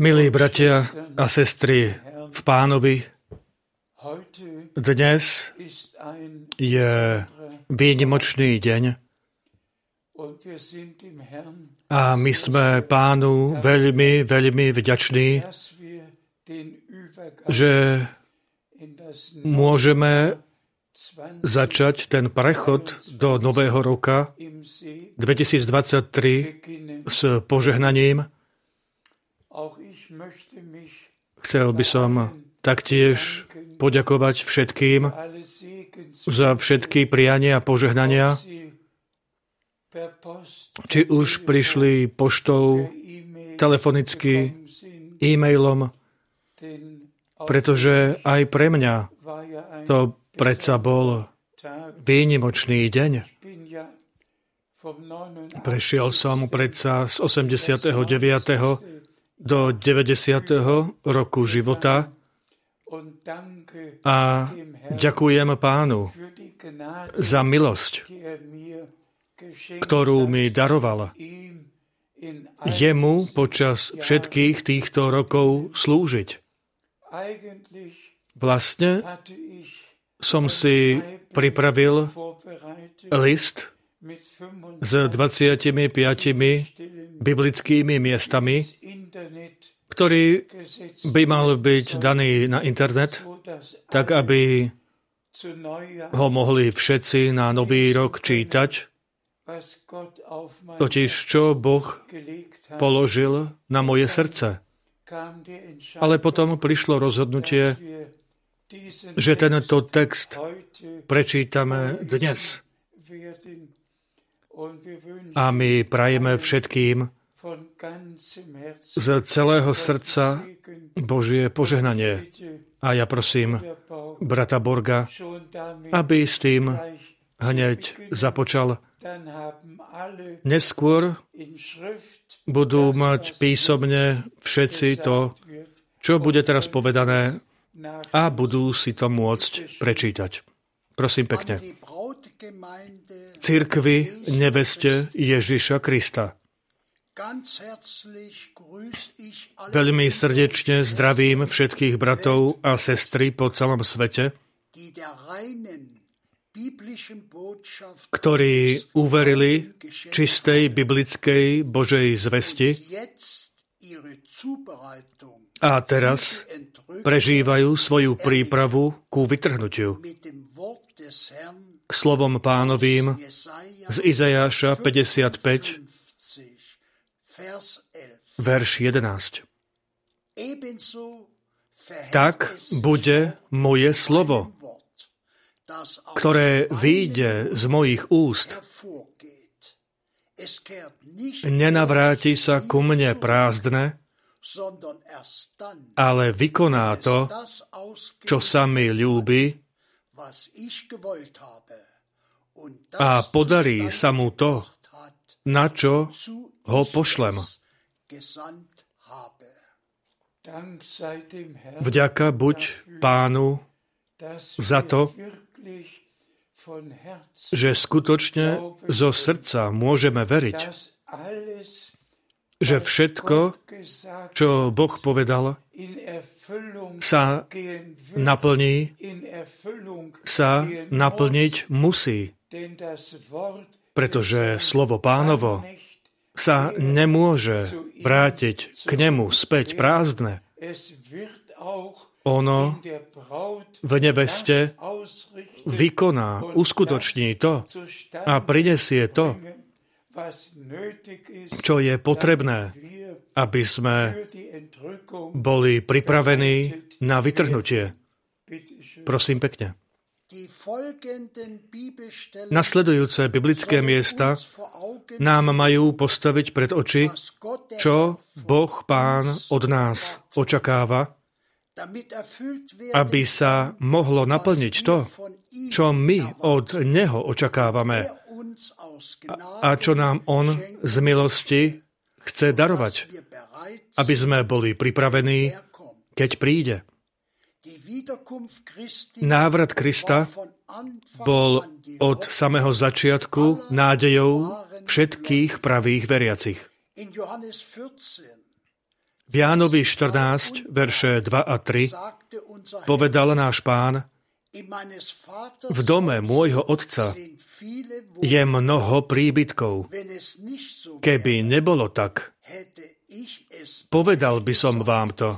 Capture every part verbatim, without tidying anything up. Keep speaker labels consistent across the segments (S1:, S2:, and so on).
S1: Milí bratia a sestry v Pánovi, dnes je výnimočný deň a my sme Pánu veľmi, veľmi vďační, že môžeme začať ten prechod do nového roka dvetisícdvadsaťtri s požehnaním. Chcel by som taktiež poďakovať všetkým za všetky priania a požehnania, či už prišli poštou, telefonicky, e-mailom, pretože aj pre mňa to predsa bol výnimočný deň. Prešiel som predsa z osemdesiateho deviateho do deväťdesiateho roku života a ďakujem Pánu za milosť, ktorú mi daroval. Jemu počas všetkých týchto rokov slúžiť. Vlastne som si pripravil list s dvadsiatimi piatimi biblickými miestami, ktorý by mal byť daný na internet, tak aby ho mohli všetci na Nový rok čítať, totiž čo Boh položil na moje srdce. Ale potom prišlo rozhodnutie, že tento text prečítame dnes. A my prajeme všetkým z celého srdca Božie požehnanie. A ja prosím brata Borga, aby s tým hneď započal. Neskôr budú mať písomne všetci to, čo bude teraz povedané, a budú si to môcť prečítať. Prosím pekne. Cirkvi neveste Ježiša Krista. Veľmi srdečne zdravím všetkých bratov a sestry po celom svete, ktorí uverili čistej biblickej Božej zvesti a teraz prežívajú svoju prípravu ku vytrhnutiu. K slovom Pánovým z Izajáša päťdesiatpäť, verš jedenásť. Tak bude moje slovo, ktoré vyjde z mojich úst. Nenavráti sa ku mne prázdne, ale vykoná to, čo sa mi ľúbi, a podarí sa mu to, na čo ho pošlem. Vďaka buď Pánu za to, že skutočne zo srdca môžeme veriť, že všetko, čo Boh povedal, sa naplní, sa naplniť musí, pretože slovo Pánovo sa nemôže vrátiť k nemu späť prázdne. Ono v neveste vykoná, uskutoční to a prinesie to, čo je potrebné, aby sme boli pripravení na vytrhnutie. Prosím pekne. Nasledujúce biblické miesta nám majú postaviť pred oči, čo Boh Pán od nás očakáva, aby sa mohlo naplniť to, čo my od Neho očakávame a čo nám On z milosti chce darovať, aby sme boli pripravení, keď príde. Návrat Krista bol od samého začiatku nádejou všetkých pravých veriacich. V Jánovi štrnásť, verše dva a tri, povedal náš Pán: v dome môjho Otca je mnoho príbytkov. Keby nebolo tak, povedal by som vám to.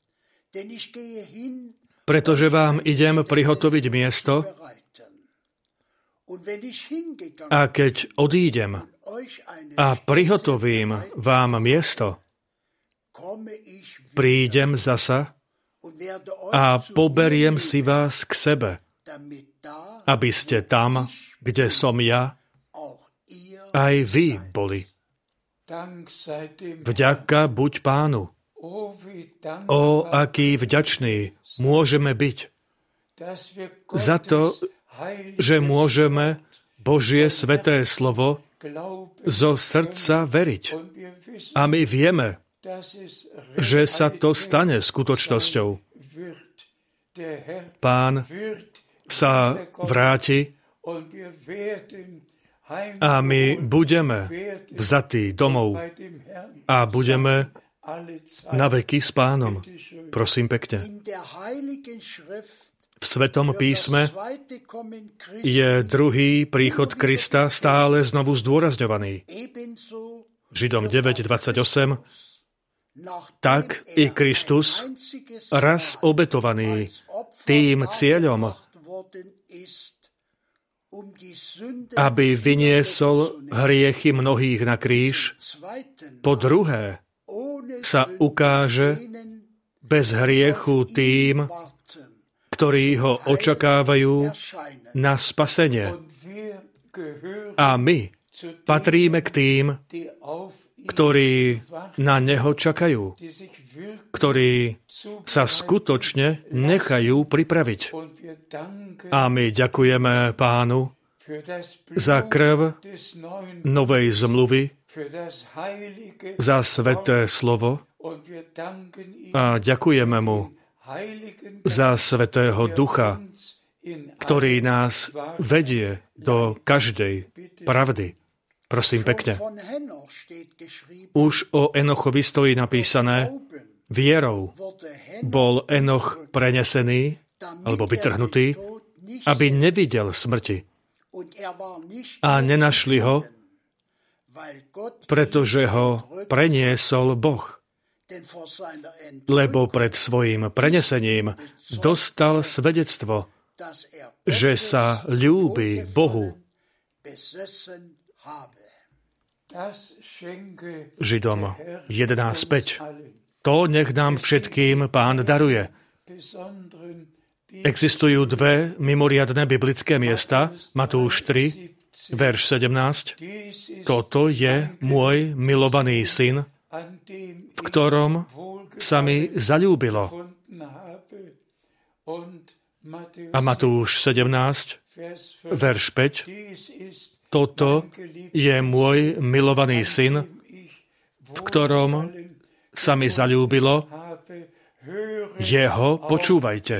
S1: Pretože vám idem prihotoviť miesto, a keď odídem a prihotovím vám miesto, prídem zasa a poberiem si vás k sebe, aby ste tam, kde som ja, aj vy boli. Vďaka buď Pánu. O, aký vďačný môžeme byť za to, že môžeme Božie sväté slovo zo srdca veriť. A my vieme, že sa to stane skutočnosťou. Pán sa vráti a my budeme vzatí domov a budeme na veky s Pánom. Prosím pekne. V Svetom písme je druhý príchod Krista stále znovu zdôrazňovaný. Židom deväť dvadsaťosem. Tak i Kristus, raz obetovaný tým cieľom, aby vyniesol hriechy mnohých na kríž, po druhé sa ukáže bez hriechu tým, ktorí ho očakávajú na spasenie. A my patríme k tým, ktorí na neho čakajú, ktorí sa skutočne nechajú pripraviť. A my ďakujeme Pánu za krv novej zmluvy, za sväté slovo a ďakujeme mu za Svätého Ducha, ktorý nás vedie do každej pravdy. Prosím pekne. Už o Enochovi stojí napísané: vierou bol Enoch prenesený alebo vytrhnutý, aby nevidel smrti. A nenašli ho, pretože ho preniesol Boh. Lebo pred svojím prenesením dostal svedectvo, že sa ľúbi Bohu. Židom jedenásť päť. To nech nám všetkým Pán daruje. Existujú dve mimoriadne biblické miesta. Matúš tri, verš sedemnásť. Toto je môj milovaný syn, v ktorom sa mi zaľúbilo. A Matúš sedemnásť, verš päť. Toto je môj milovaný syn, v ktorom sa mi zaľúbilo. Jeho počúvajte.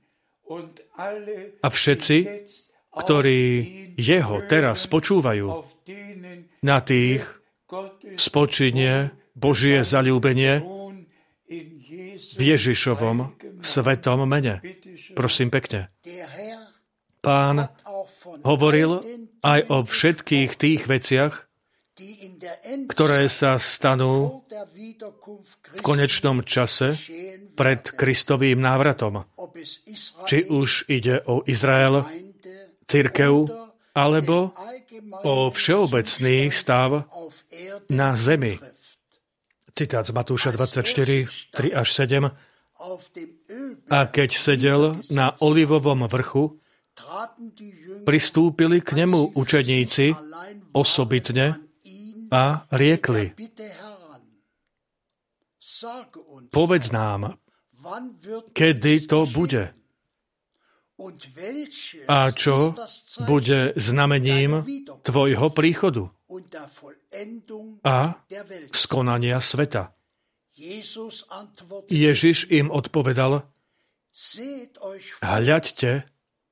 S1: A všetci, ktorí jeho teraz počúvajú, na tých spočinie Božie zaľúbenie v Ježišovom svetom mene. Prosím pekne. Pán hovoril aj o všetkých tých veciach, ktoré sa stanú v konečnom čase pred Kristovým návratom. Či už ide o Izrael, cirkev, alebo o všeobecný stav na zemi. Citát z Matúša dvadsaťštyri, tri až sedem. A keď sedel na Olivovom vrchu, pristúpili k nemu učeníci osobitne a riekli: povedz nám, kedy to bude a čo bude znamením tvojho príchodu a skonania sveta. Ježiš im odpovedal: hľaďte,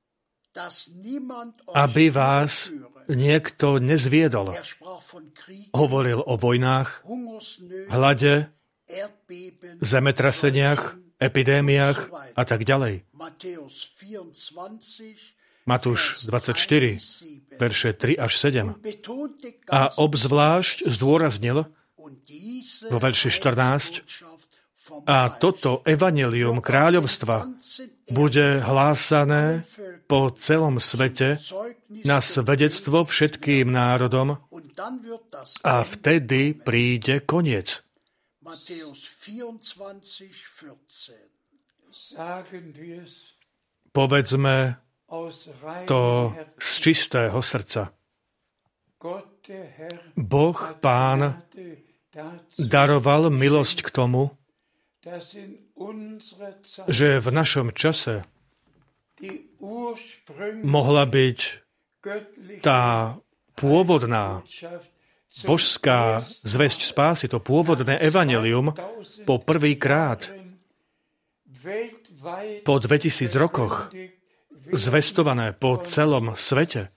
S1: aby vás niekto nezviedol. Hovoril o vojnách, hlade zemetraseniach, epidémiách a tak ďalej. Matúš dvadsaťštyri, verše tri až sedem. A obzvlášť zdôraznil vo verši štrnásť, a toto evanjelium kráľovstva bude hlásané po celom svete na svedectvo všetkým národom a vtedy príde koniec. Povedzme to z čistého srdca. Boh, Pán, daroval milosť k tomu, že v našom čase mohla byť tá pôvodná božská zvesť spásy, to pôvodné evanjelium po prvýkrát po dvetisíc rokoch zvestované po celom svete.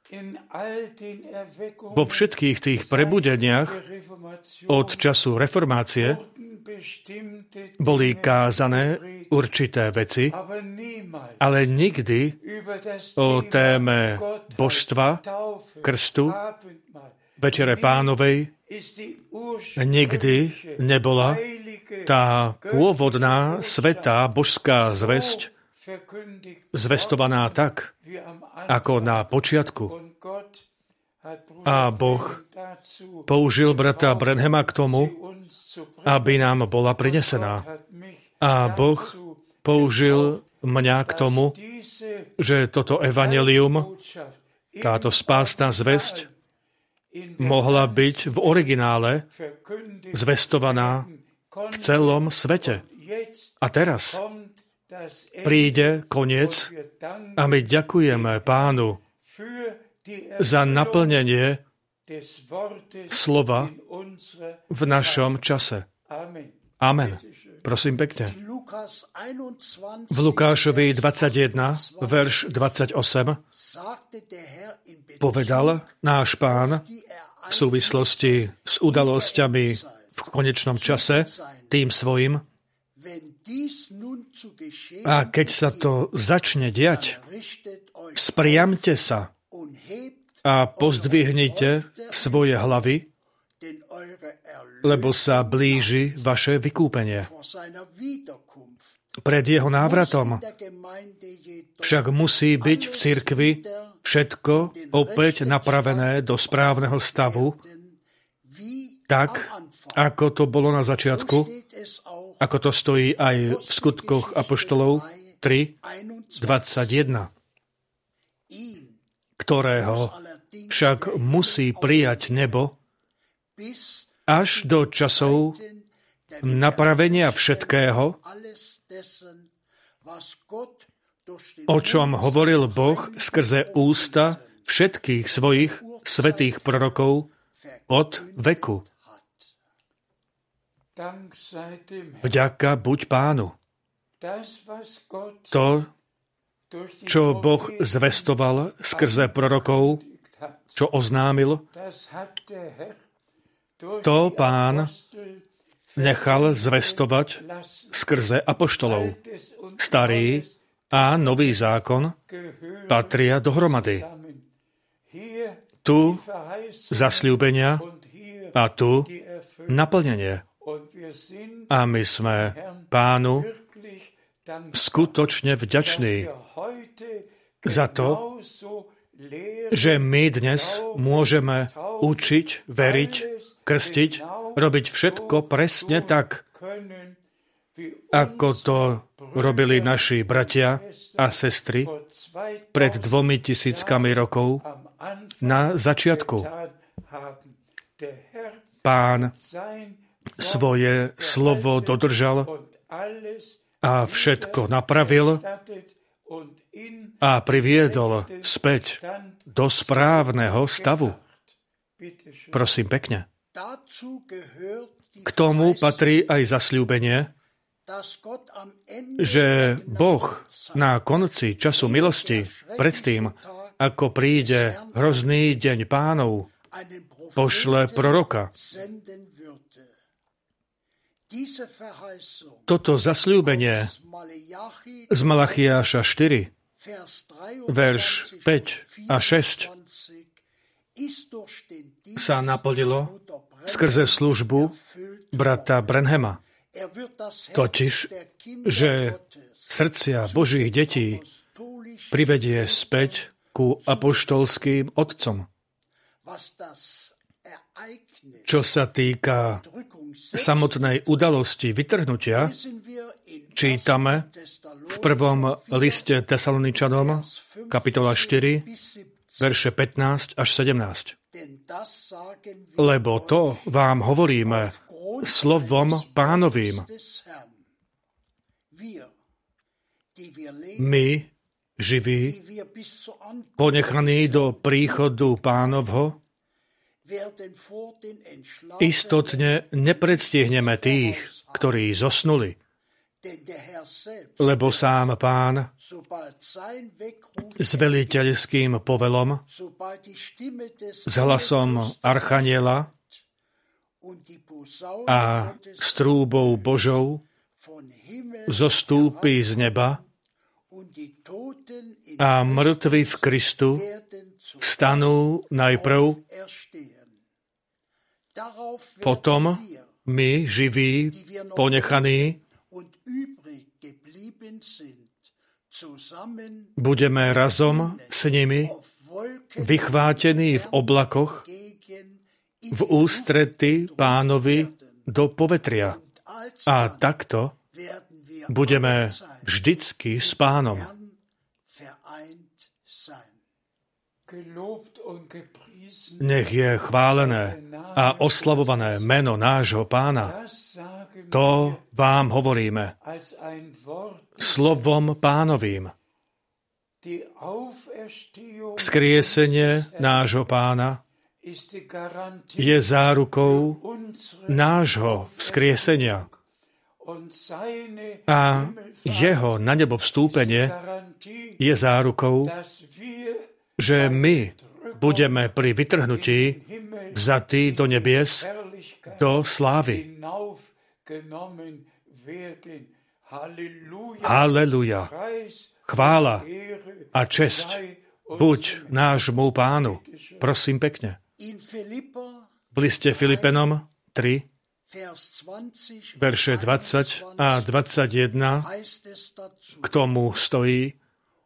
S1: Vo všetkých tých prebudeniach od času reformácie boli kázané určité veci, ale nikdy o téme božstva, krstu, Večere Pánovej nikdy nebola tá pôvodná, svätá, božská zvesť zvestovaná tak, ako na počiatku. A Boh použil brata Branhama k tomu, aby nám bola prinesená. A Boh použil mňa k tomu, že toto evanjelium, táto spásna zvesť, mohla byť v originále zvestovaná v celom svete. A teraz príde koniec a my ďakujeme Pánu za naplnenie slova v našom čase. Amen. Prosím pekne. V Lukášovi dvadsaťjeden, verš dvadsaťosem, povedal náš Pán v súvislosti s udalosťami v konečnom čase tým svojim: a keď sa to začne diať, spriamte sa a pozdvihnite svoje hlavy, lebo sa blíži vaše vykúpenie. Pred jeho návratom však musí byť v cirkvi všetko opäť napravené do správneho stavu, tak, ako to bolo na začiatku, ako to stojí aj v skutkoch apoštolov tri dvadsaťjeden, ktorého však musí prijať nebo až do časov napravenia všetkého, o čom hovoril Boh skrze ústa všetkých svojich svätých prorokov od veku. Vďaka buď Pánu. To, čo Boh zvestoval skrze prorokov, čo oznámil, to Pán nechal zvestovať skrze apoštolov. Starý a nový zákon patria dohromady. Tu zasľúbenia a tu naplnenie. A my sme Pánu skutočne vďační za to, že my dnes môžeme učiť, veriť, krstiť, robiť všetko presne tak, ako to robili naši bratia a sestry pred dvomi tisíckami rokov na začiatku. Pán svoje slovo dodržal a všetko napravil a priviedol späť do správneho stavu. Prosím pekne. K tomu patrí aj zasľúbenie, že Boh na konci času milosti, predtým, ako príde hrozný deň Pánov, pošle proroka. Toto zasľúbenie z Malachiáša štyri, verš päť a šesť sa naplnilo skrze službu brata Branhama. Totiž, že srdcia Božích detí privedie späť ku apoštolským otcom. Čo sa týka samotnej udalosti vytrhnutia, čítame v prvom liste Tesaloničanom, kapitola štyri, verše pätnásť až sedemnásť. Lebo to vám hovoríme slovom Pánovým. My, živí, ponechaní do príchodu Pánovho, istotne nepredstihneme tých, ktorí zosnuli, lebo sám Pán s veliteľským povelom, s hlasom archaniela a s trúbou Božou zostúpi z neba a mŕtvi v Kristu vstanú najprv. Potom my, živí, ponechaní, budeme razom s nimi vychvátení v oblakoch v ústrety Pánovi do povetria. A takto budeme vždycky s Pánom. Nech je chválené a oslavované meno nášho Pána. To vám hovoríme slovom Pánovým. Vzkriesenie nášho Pána je zárukou nášho vzkriesenia. A jeho na nebo vstúpenie je zárukou, že my budeme pri vytrhnutí vzatí do nebies, do slávy. Halleluja. Chvála a česť buď nášmu Pánu. Prosím pekne. V liste Filipenom tri, verše dvadsať a dvadsaťjeden k tomu stojí: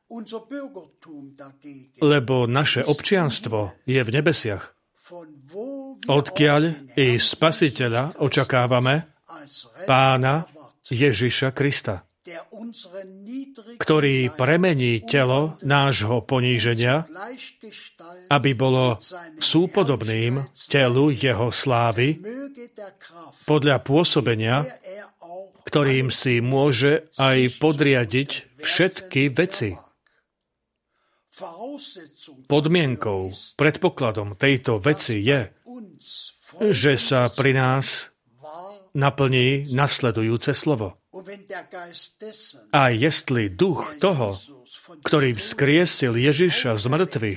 S1: lebo naše občianstvo je v nebesiach, odkiaľ i Spasiteľa očakávame, Pána Ježiša Krista, ktorý premení telo nášho poníženia, aby bolo súpodobným telu jeho slávy, podľa pôsobenia, ktorým si môže aj podriadiť všetky veci. Podmienkou, predpokladom tejto veci je, že sa pri nás naplní nasledujúce slovo. A jestli duch toho, ktorý vzkriesil Ježiša z mŕtvych,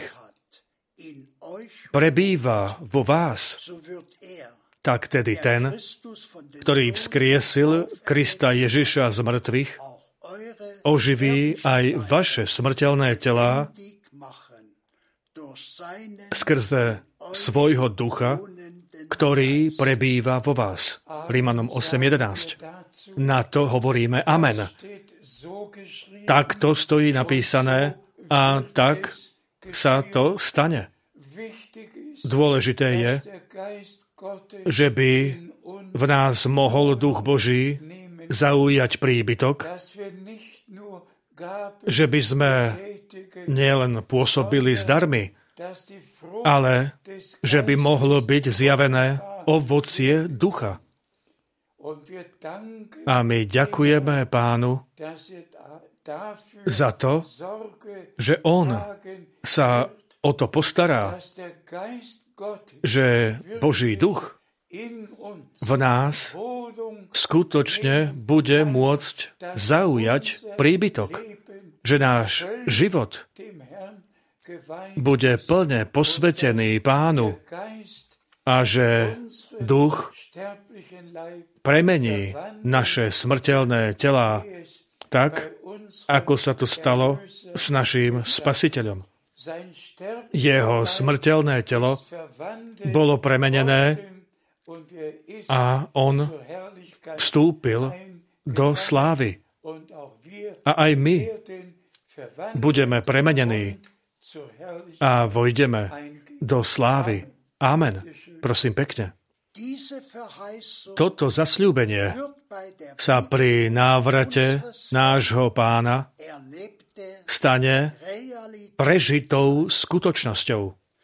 S1: prebýva vo vás, tak tedy ten, ktorý vzkriesil Krista Ježiša z mŕtvych, oživí aj vaše smrteľné telá skrze svojho ducha, ktorý prebýva vo vás. Rímanom osem jedenásť. Na to hovoríme amen. Takto stojí napísané a tak sa to stane. Dôležité je, že by v nás mohol Duch Boží zaujať príbytok, že by sme nielen pôsobili s darmi, ale že by mohlo byť zjavené ovocie ducha. A my ďakujeme Pánu za to, že On sa o to postará, že Boží duch v nás skutočne bude môcť zaujať príbytok, že náš život bude plne posvetený Pánu a že Duch premení naše smrteľné telá tak, ako sa to stalo s naším Spasiteľom. Jeho smrteľné telo bolo premenené a on vstúpil do slávy. A aj my budeme premenení a vojdeme do slávy. Amen. Prosím pekne. Toto zasľúbenie sa pri návrate nášho Pána stane prežitou skutočnosťou.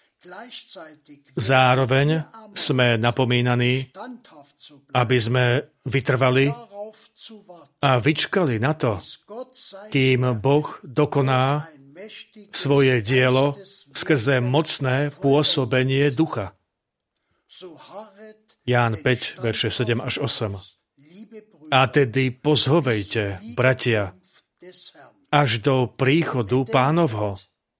S1: Zároveň sme napomínaní, aby sme vytrvali a vyčkali na to, kým Boh dokoná svoje dielo skrze mocné pôsobenie Ducha. Ján päť, verše sedem až osem. A tedy pozhovejte, bratia, až do príchodu Pánovho.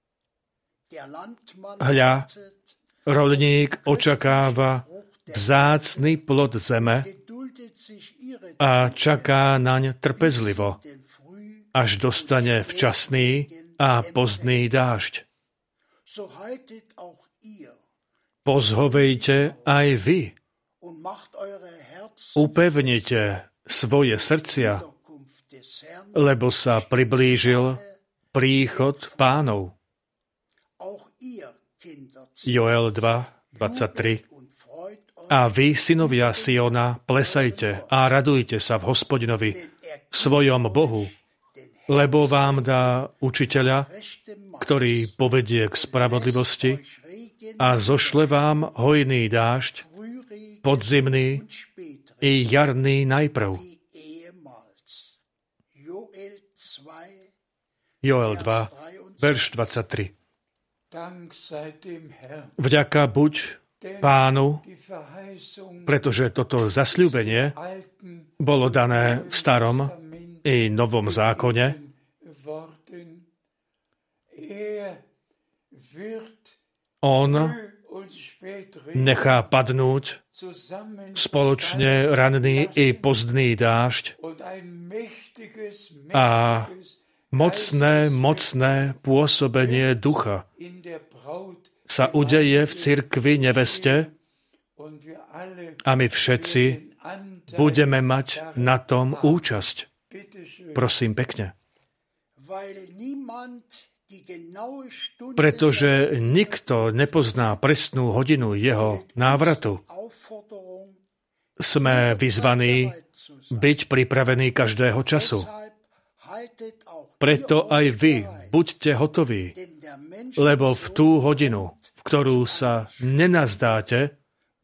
S1: Hľa, roľník očakáva vzácny plod zeme a čaká naň trpezlivo, až dostane včasný a pozdný dážď. Pozhovejte aj vy. Upevnite svoje srdcia, lebo sa priblížil príchod Pánov. Joel dva, dvadsaťtri. A vy, synovia Siona, plesajte a radujte sa v Hospodinovi, svojom Bohu, lebo vám dá učiteľa, ktorý povedie k spravodlivosti a zošle vám hojný dážď, podzimný i jarný najprv. Joel dva, verš dvadsaťtri. Vďaka buď Pánu, pretože toto zasľúbenie bolo dané v starom i novom zákone. On nechá padnúť spoločne ranný i pozdný dážď a mocné, mocné pôsobenie Ducha sa udeje v cirkvi neveste a my všetci budeme mať na tom účasť. Prosím pekne. Pretože nikto nepozná presnú hodinu jeho návratu, sme vyzvaní byť pripravení každého času. Preto aj vy buďte hotoví, lebo v tú hodinu, v ktorú sa nenazdáte,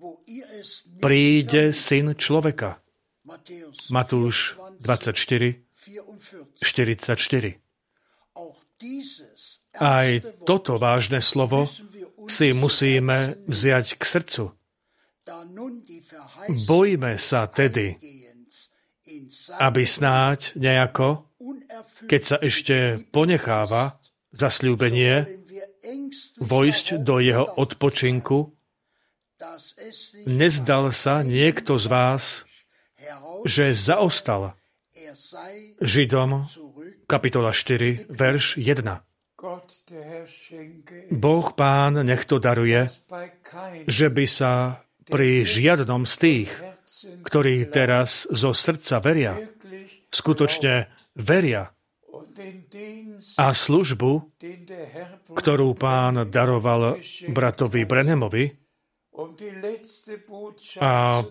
S1: príde Syn človeka. Matúš dvadsaťštyri, štyridsaťštyri. Aj toto vážne slovo si musíme vziať k srdcu. Bojme sa tedy, aby snáď nejako, keď sa ešte ponecháva zasľúbenie, vojsť do jeho odpočinku, nezdal sa niekto z vás, že zaostal. Židom, kapitola štyri, verš jeden. Boh Pán nech to daruje, že by sa pri žiadnom z tých, ktorí teraz zo srdca veria, skutočne veria a službu, ktorú Pán daroval bratovi Branhamovi, a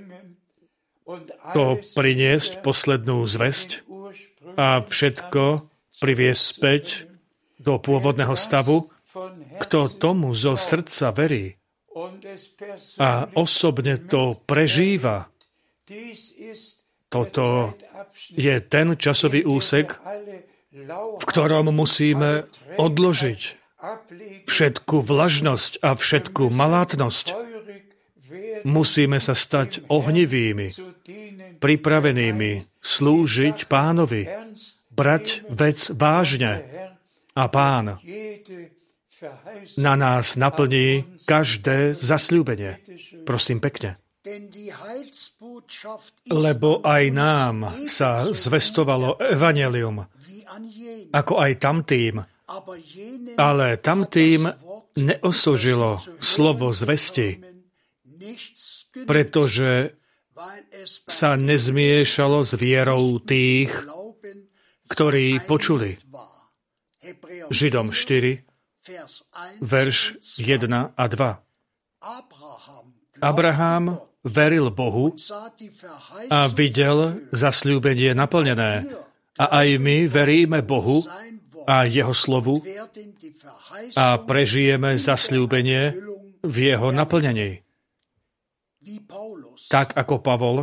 S1: to priniesť poslednú zvesť a všetko priviesť späť do pôvodného stavu, kto tomu zo srdca verí a osobne to prežíva. Toto je ten časový úsek, v ktorom musíme odložiť všetku vlažnosť a všetku malátnosť. Musíme sa stať ohnivými, pripravenými slúžiť Pánovi, brať vec vážne. A Pán na nás naplní každé zasľúbenie. Prosím pekne. Lebo aj nám sa zvestovalo evanjelium, ako aj tamtým, ale tamtým neosožilo slovo zvesti, pretože sa nezmiešalo s vierou tých, ktorí počuli. Židom štyri, verš jeden a dva. Abraham veril Bohu a videl zasľúbenie naplnené. A aj my veríme Bohu a jeho slovu a prežijeme zasľúbenie v jeho naplnení. Tak ako Pavol,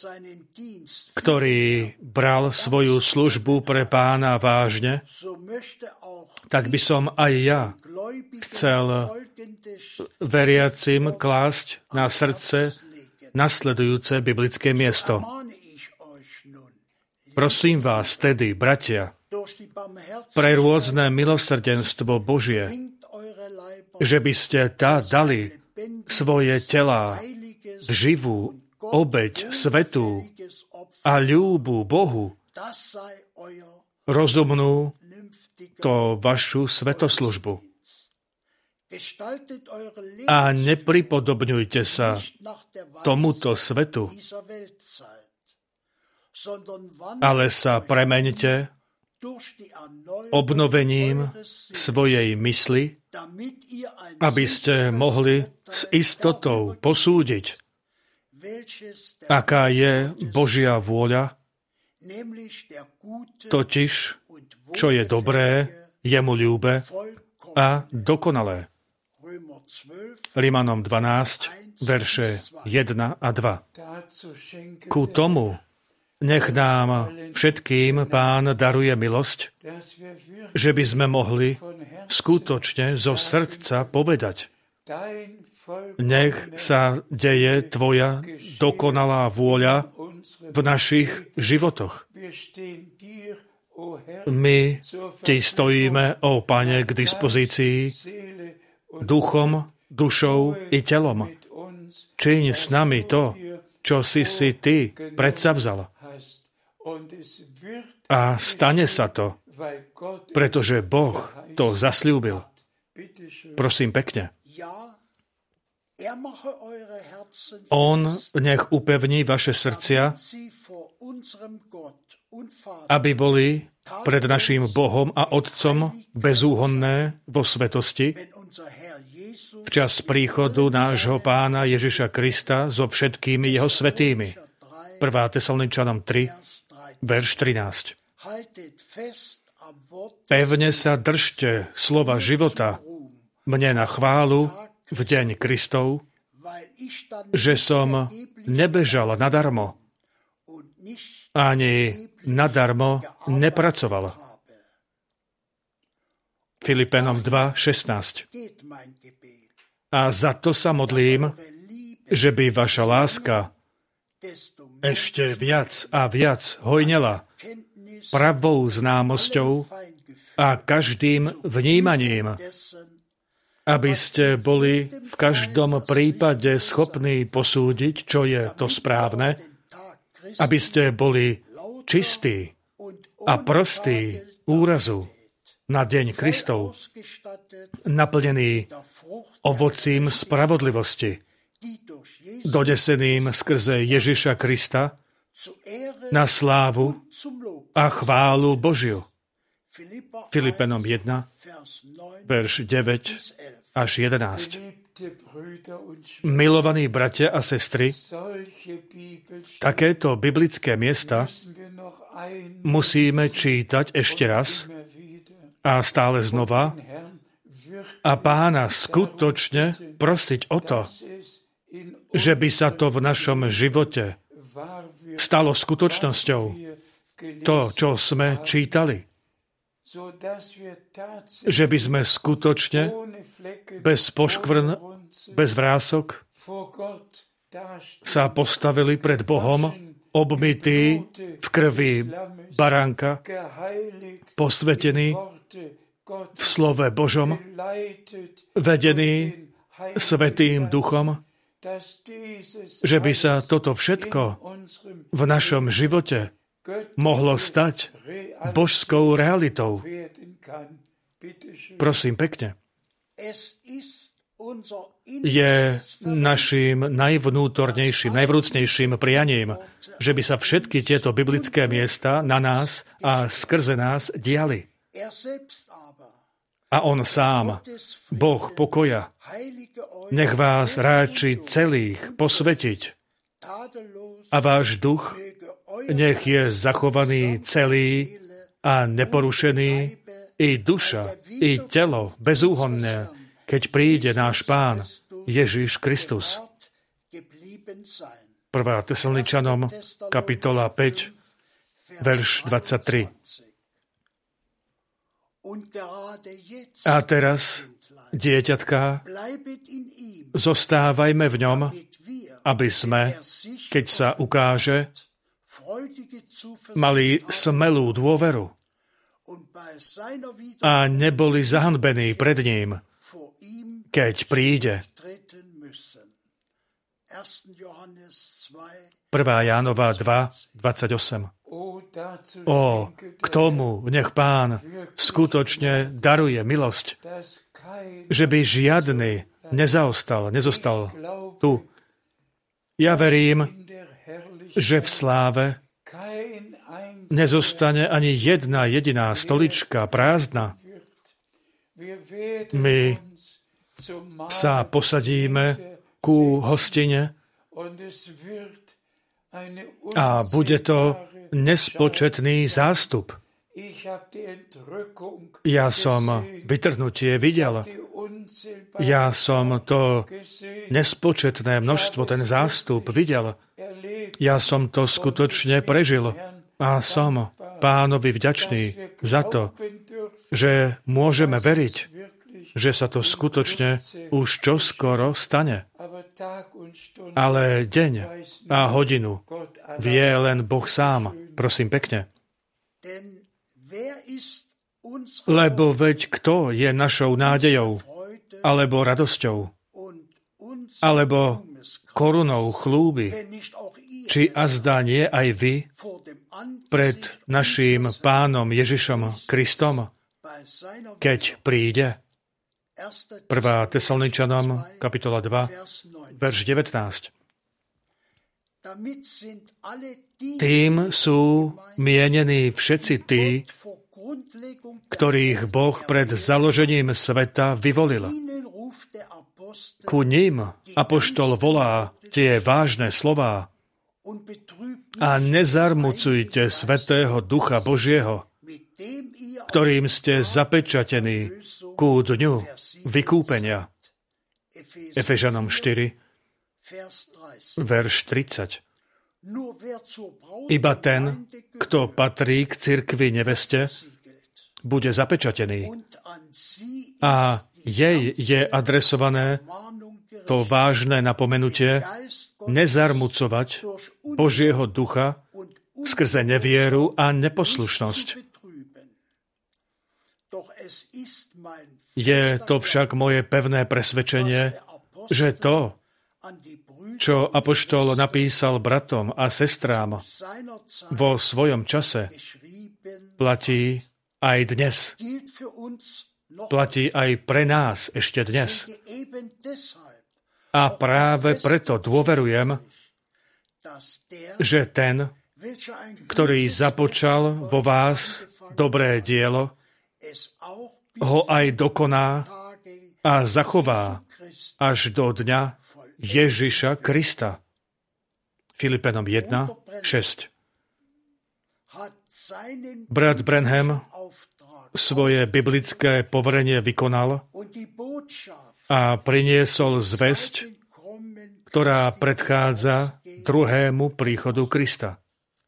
S1: ktorý bral svoju službu pre Pána vážne, tak by som aj ja chcel veriacim klásť na srdce nasledujúce biblické miesto. Prosím vás tedy, bratia, pre rôzne milosrdenstvo Božie, že by ste tá dali svoje telá v živú obeť svätú a ľúbu Bohu, rozumnú to vašu svätoslužbu. A nepripodobňujte sa tomuto svetu, ale sa premeňte obnovením svojej mysli, aby ste mohli s istotou posúdiť, aká je Božia vôľa, totiž, čo je dobré, jemu ľúbe a dokonalé. Rimanom dvanásť, verše jeden a dva. Ku tomu nech nám všetkým Pán daruje milosť, že by sme mohli skutočne zo srdca povedať: nech sa deje Tvoja dokonalá vôľa v našich životoch. My Ti stojíme, ó Pane, k dispozícii duchom, dušou i telom. Čiň s nami to, čo si si Ty predsavzal. A stane sa to, pretože Boh to zasľúbil. Prosím pekne. On nech upevní vaše srdcia, aby boli pred naším Bohom a Otcom bezúhonné vo svetosti v čas príchodu nášho Pána Ježiša Krista so všetkými jeho svätými. prvá Tesaloničanom tri, verš trinásť. Pevne sa držte slova života mne na chválu v deň Kristov, že som nebežal nadarmo, ani nadarmo nepracoval. Filipenom dva, šestnásť. A za to sa modlím, že by vaša láska ešte viac a viac hojnela pravou známosťou a každým vnímaním, aby ste boli v každom prípade schopní posúdiť, čo je to správne, aby ste boli čistí a prostí úrazu na deň Kristov, naplnený ovocím spravodlivosti, doneseným skrze Ježiša Krista na slávu a chválu Božiu. Filipenom jeden, verš deväť až jedenásť. Milovaní bratia a sestry, takéto biblické miesta musíme čítať ešte raz a stále znova a Pána skutočne prosiť o to, že by sa to v našom živote stalo skutočnosťou, to, čo sme čítali. Že by sme skutočne bez poškvrn, bez vrások sa postavili pred Bohom, obmytí v krvi baránka, posvetení v slove Božom, vedení Svätým Duchom, že by sa toto všetko v našom živote mohlo stať božskou realitou. Prosím pekne. Je našim najvnútornejším, najvrúcnejším prianím, že by sa všetky tieto biblické miesta na nás a skrze nás diali. A on sám, Boh pokoja, nech vás ráči celých posvetiť a váš duch nech je zachovaný celý a neporušený, i duša, i telo bezúhonné, keď príde náš Pán Ježiš Kristus. prvá Tesaloničanom, kapitola päť, verš dvadsaťtri. A teraz, dieťatká, zostávajme v ňom, aby sme, keď sa ukáže, mali smelú dôveru a neboli zahanbení pred ním, keď príde. prvá Jánova dva, dvadsaťosem. O, k tomu nech Pán skutočne daruje milosť, že by žiadny nezaostal, nezostal tu. Ja verím, že v sláve nezostane ani jedna jediná stolička prázdna. My sa posadíme ku hostine a bude to nespočetný zástup. Ja som vytrhnutie videl. Ja som to nespočetné množstvo, ten zástup videl. Ja som to skutočne prežil a som Pánovi vďačný za to, že môžeme veriť, že sa to skutočne už čoskoro stane. Ale deň a hodinu vie len Boh sám. Prosím pekne. Lebo veď kto je našou nádejou, alebo radosťou, alebo korunou chlúby, či azda nie aj vy pred naším Pánom Ježišom Kristom, keď príde? prvá Tesaloničanom, kapitola dva, verš devätnásť. Tým sú mienení všetci tí, ktorých Boh pred založením sveta vyvolil. Ku ním apoštol volá tie vážne slová: a nezarmucujte Svätého Ducha Božieho, ktorým ste zapečatení ku dňu vykúpenia. Efežanom štyri, verš tridsať. Iba ten, kto patrí k cirkvi neveste, bude zapečatený. A jej je adresované to vážne napomenutie nezarmucovať Božieho ducha skrze nevieru a neposlušnosť. Je to však moje pevné presvedčenie, že to, čo apoštol napísal bratom a sestrám vo svojom čase, platí aj dnes. Platí aj pre nás ešte dnes. A práve preto dôverujem, že ten, ktorý započal vo vás dobré dielo, ho aj dokoná a zachová až do dňa Ježiša Krista. Filipenom jeden, šesť. Brat Branham svoje biblické poverenie vykonal a priniesol zvesť, ktorá predchádza druhému príchodu Krista.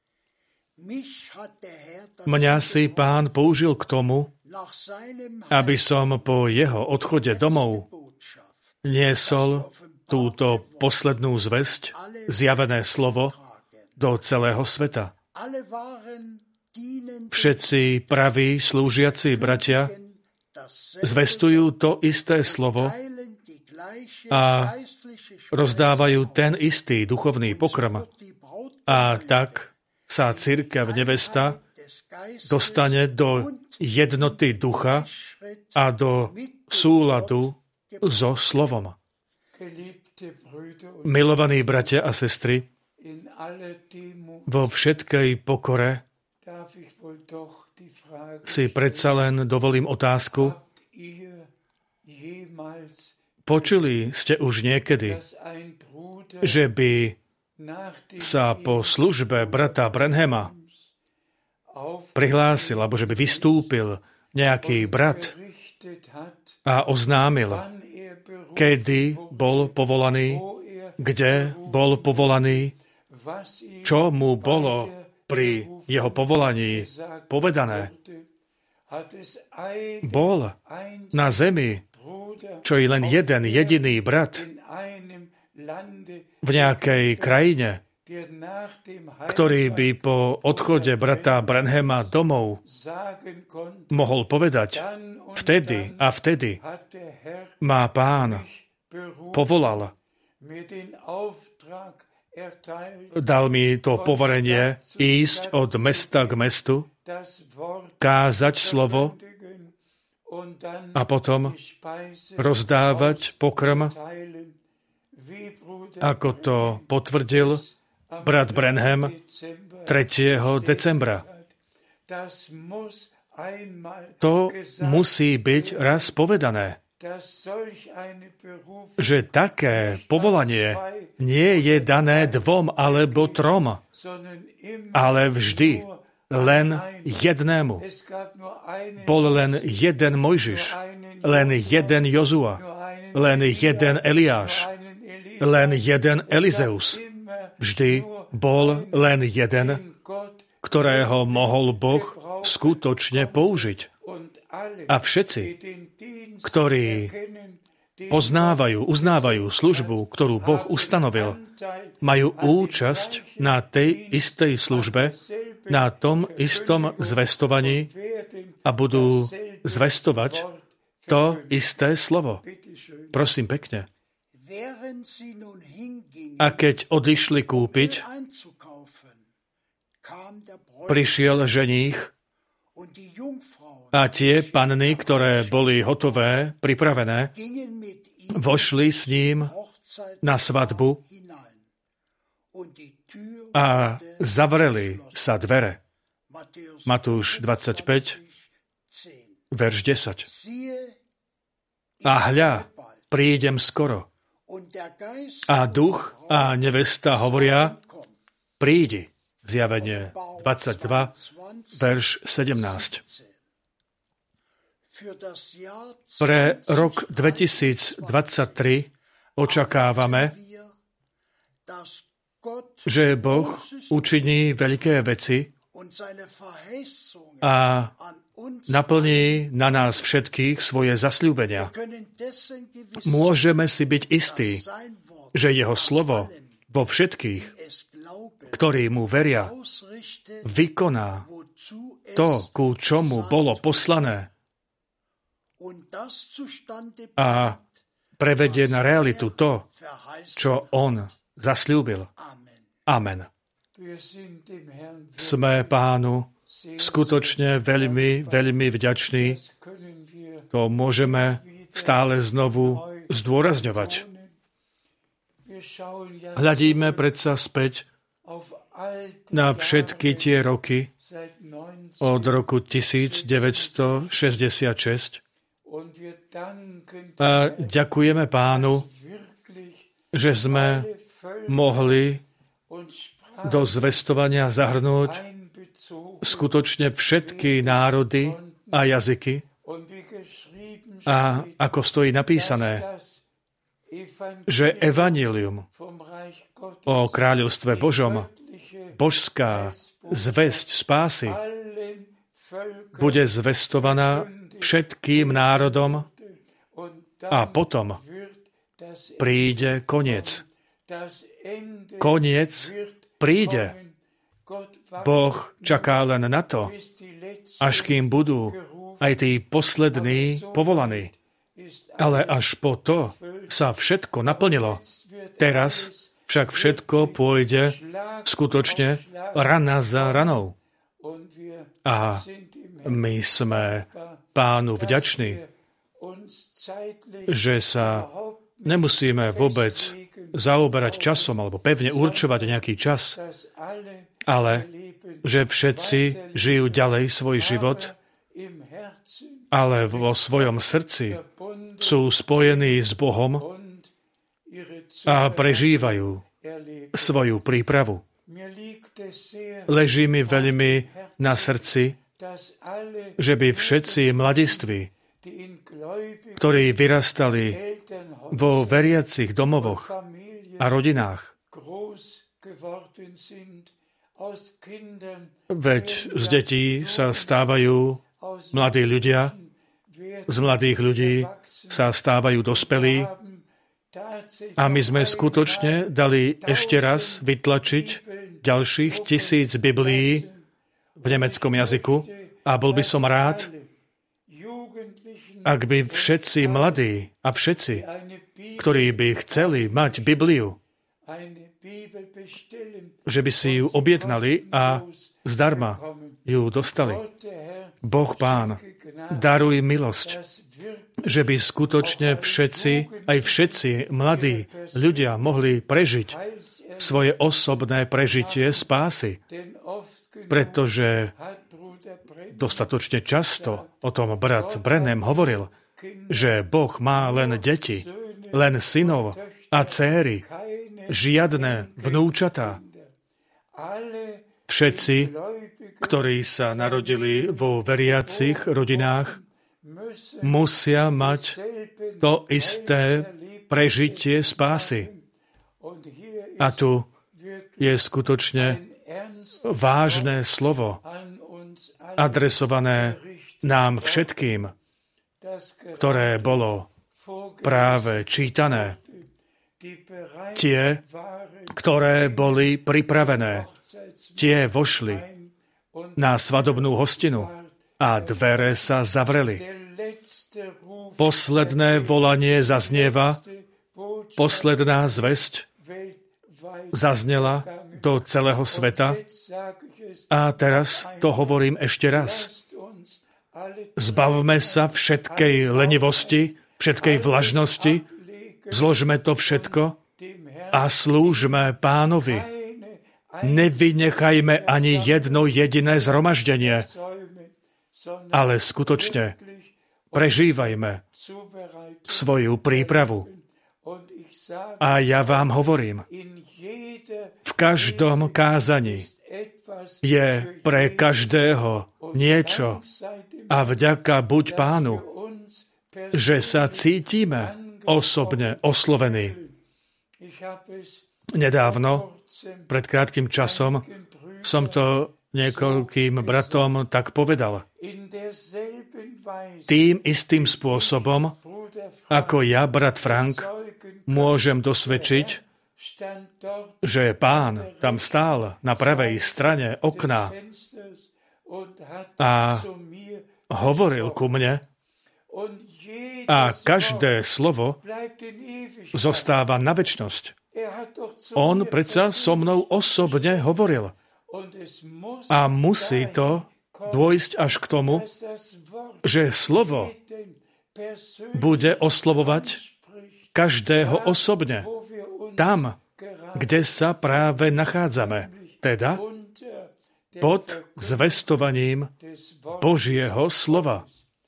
S1: Mňa si Pán použil k tomu, aby som po jeho odchode domov niesol túto poslednú zvesť, zjavené slovo, do celého sveta. Všetci praví slúžiaci bratia zvestujú to isté slovo a rozdávajú ten istý duchovný pokrm. A tak sa cirkev nevesta dostane do jednoty ducha a do súladu so slovom. Milovaní bratia a sestry, vo všetkej pokore si predsa len dovolím otázku. Počuli ste už niekedy, že by sa po službe brata Branhama prihlásil, alebo že by vystúpil nejaký brat a oznámil, kedy bol povolaný, kde bol povolaný, čo mu bolo pri jeho povolaní povedané. Bol na zemi, čo je len jeden jediný brat v nejakej krajine, ktorý by po odchode brata Branhama domov mohol povedať, vtedy a vtedy ma Pán povolal. Dal mi to poverenie ísť od mesta k mestu, kázať slovo a potom rozdávať pokrm, ako to potvrdil brat Branham tretieho decembra. To musí byť raz povedané, že také povolanie nie je dané dvom alebo trom, ale vždy len jednému. Bol len jeden Mojžiš, len jeden Jozua, len jeden Eliáš, len jeden Elizeus. Vždy bol len jeden, ktorého mohol Boh skutočne použiť. A všetci, ktorí poznávajú, uznávajú službu, ktorú Boh ustanovil, majú účasť na tej istej službe, na tom istom zvestovaní a budú zvestovať to isté slovo. Prosím pekne. A keď odišli kúpiť, prišiel ženích a tie panny, ktoré boli hotové, pripravené, vošli s ním na svadbu a zavreli sa dvere. Matúš dvadsaťpäť, verš desať. A hľa, prídem skoro. A duch a nevesta hovoria, prídi. Zjavenie dvadsaťdva, verš sedemnásť. Pre rok dvetisícdvadsaťtri očakávame, že Boh učiní veľké veci a naplní na nás všetkých svoje zasľúbenia. Môžeme si byť istí, že jeho slovo vo všetkých, ktorí mu veria, vykoná to, ku čomu bolo poslané a prevedie na realitu to, čo on zasľúbil. Amen. Sme Pánu skutočne veľmi, veľmi vďační. To môžeme stále znovu zdôrazňovať. Hľadíme predsa späť na všetky tie roky od roku devätnásťstošesťdesiatšesť a ďakujeme Pánu, že sme mohli do zvestovania zahrnúť skutočne všetky národy a jazyky. A ako stojí napísané, že evanjelium o kráľovstve Božom, božská zvesť spásy, bude zvestovaná všetkým národom a potom príde koniec. Koniec príde. Boh čaká len na to, až kým budú aj tí poslední povolaní. Ale až po to sa všetko naplnilo. Teraz však všetko pôjde skutočne rana za ranou. A my sme Pánu vďační, že sa nemusíme vôbec zaoberať časom alebo pevne určovať nejaký čas, ale že všetci žijú ďalej svoj život, ale vo svojom srdci sú spojení s Bohom a prežívajú svoju prípravu. Leží mi veľmi na srdci, že by všetci mladiství, ktorí vyrastali vo veriacich domovoch a rodinách, veď z detí sa stávajú mladí ľudia, z mladých ľudí sa stávajú dospelí a my sme skutočne dali ešte raz vytlačiť ďalších tisíc Biblií v nemeckom jazyku a bol by som rád, ak by všetci mladí a všetci, ktorí by chceli mať Bibliu, že by si ju objednali a zdarma ju dostali. Boh Pán, daruj milosť, že by skutočne všetci, aj všetci mladí ľudia mohli prežiť svoje osobné prežitie spásy, pretože dostatočne často o tom brat Branham hovoril, že Boh má len deti, len synov a céry, žiadne vnúčatá. Všetci, ktorí sa narodili vo veriacich rodinách, musia mať to isté prežitie spásy. A tu je skutočne vážne slovo adresované nám všetkým, ktoré bolo práve čítané. Tie, ktoré boli pripravené, tie vošli na svadobnú hostinu a dvere sa zavreli. Posledné volanie zaznieva, posledná zvesť zaznela do celého sveta a teraz to hovorím ešte raz. Zbavme sa všetkej lenivosti, všetkej vlažnosti, zložme to všetko a slúžme Pánovi. Nevynechajme ani jedno jediné zhromaždenie, ale skutočne prežívajme svoju prípravu. A ja vám hovorím, v každom kázaní je pre každého niečo a vďaka buď Pánu, že sa cítime osobne oslovení. Nedávno, pred krátkym časom, som to niekoľkým bratom tak povedal. Tým istým spôsobom, ako ja, brat Frank, môžem dosvedčiť, že Pán tam stál na pravej strane okna a hovoril ku mne a každé slovo zostáva na večnosť. On predsa so mnou osobne hovoril. A musí to dôjsť až k tomu, že slovo bude oslovovať každého osobne. Tam, kde sa práve nachádzame. Teda pod zvestovaním Božieho slova.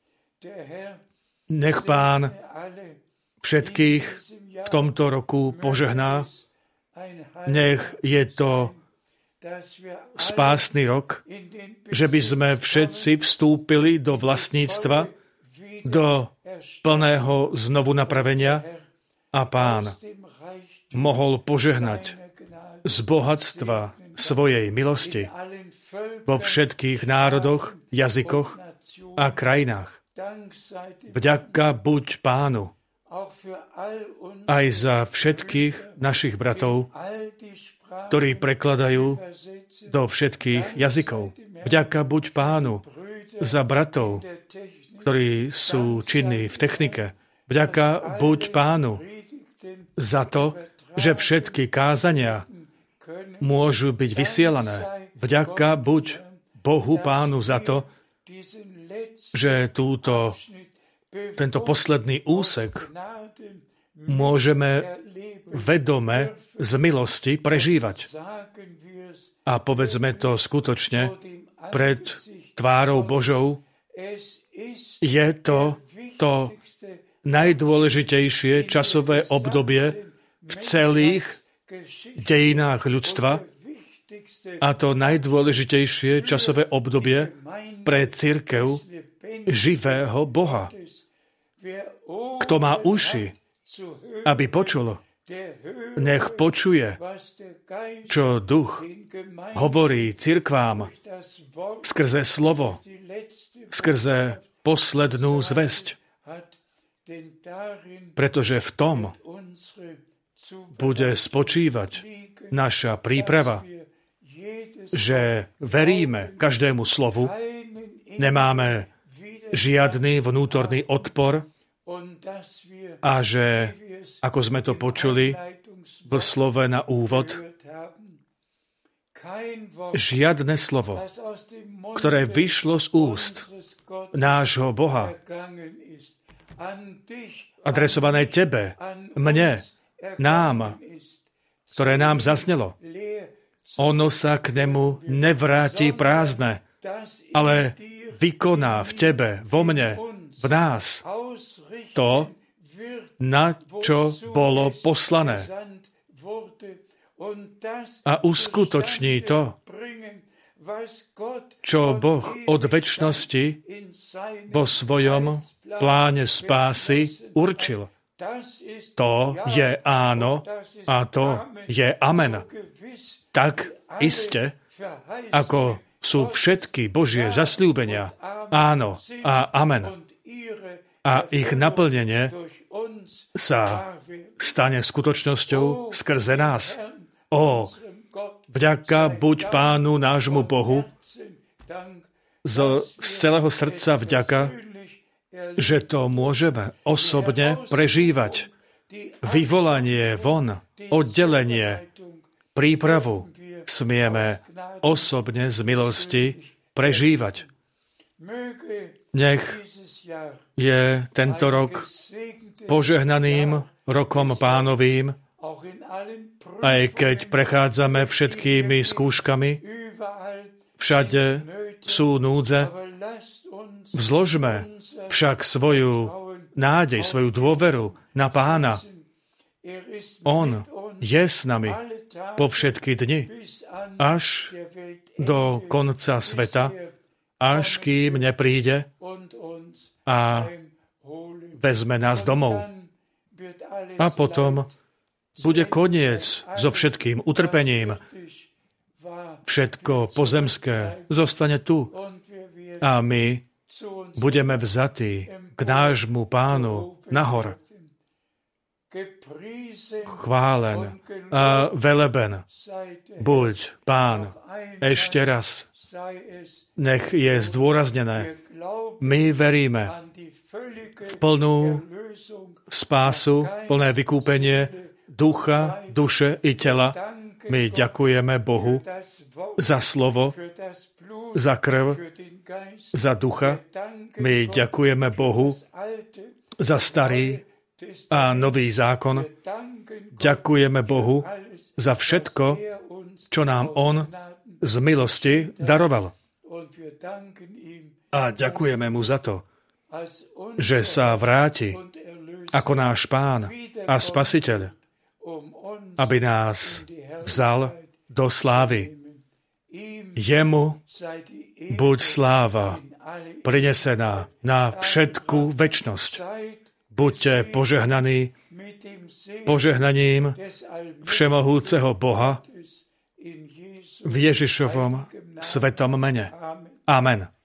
S1: Nech Pán všetkých v tomto roku požehná. Nech je to spásny rok, že by sme všetci vstúpili do vlastníctva, do plného znovu napravenia a Pán mohol požehnať z bohatstva svojej milosti vo všetkých národoch, jazykoch a krajinách. Vďaka buď Pánu aj za všetkých našich bratov, ktorí prekladajú do všetkých jazykov. Vďaka buď Pánu za bratov, ktorí sú činní v technike. Vďaka buď Pánu za to, že všetky kázania môžu byť vysielané. Vďaka buď Bohu Pánu za to, že túto, tento posledný úsek môžeme vedome z milosti prežívať. A povedzme to skutočne pred tvárou Božou, je to to najdôležitejšie časové obdobie v celých dejinách ľudstva a to najdôležitejšie časové obdobie pre cirkev živého Boha. Kto má uši, aby počul, nech počuje, čo duch hovorí cirkvám skrze slovo, skrze poslednú zvesť. Pretože v tom bude spočívať naša príprava, že veríme každému slovu, nemáme žiadny vnútorný odpor a že, ako sme to počuli v slove na úvod, žiadne slovo, ktoré vyšlo z úst nášho Boha, adresované tebe, mne, nám, ktoré nám zaznelo, ono sa k nemu nevráti prázdne, ale vykoná v tebe, vo mne, v nás to, na čo bolo poslané. A uskutoční to, čo Boh od večnosti vo svojom pláne spásy určil. To je áno a to je amen. Tak iste, ako sú všetky Božie zasľúbenia, áno a amen. A ich naplnenie sa stane skutočnosťou skrze nás. Ó, vďaka buď Pánu nášmu Bohu, zo, z celého srdca vďaka, že to môžeme osobne prežívať. Vyvolanie von, oddelenie, prípravu smieme osobne z milosti prežívať. Nech je tento rok požehnaným rokom Pánovým, aj keď prechádzame všetkými skúškami, všade sú núdze, vzložme však svoju nádej, svoju dôveru na Pána. On je s nami po všetky dni, až do konca sveta, až kým nepríde a vezme nás domov. A potom bude koniec so všetkým utrpením. Všetko pozemské zostane tu a my budeme vzatí k nášmu Pánu nahor. Chválen a veleben buď Pán ešte raz. Nech je zdôraznené. My veríme v plnú spásu, plné vykúpenie ducha, duše i tela. My ďakujeme Bohu za slovo, za krv, za ducha. My ďakujeme Bohu za starý a nový zákon. Ďakujeme Bohu za všetko, čo nám On z milosti daroval. A ďakujeme Mu za to, že sa vráti ako náš Pán a Spasiteľ, aby nás vzal do slávy. Jemu buď sláva prinesená na všetku večnosť. Buďte požehnaní požehnaním všemohúceho Boha v Ježišovom svetom mene. Amen.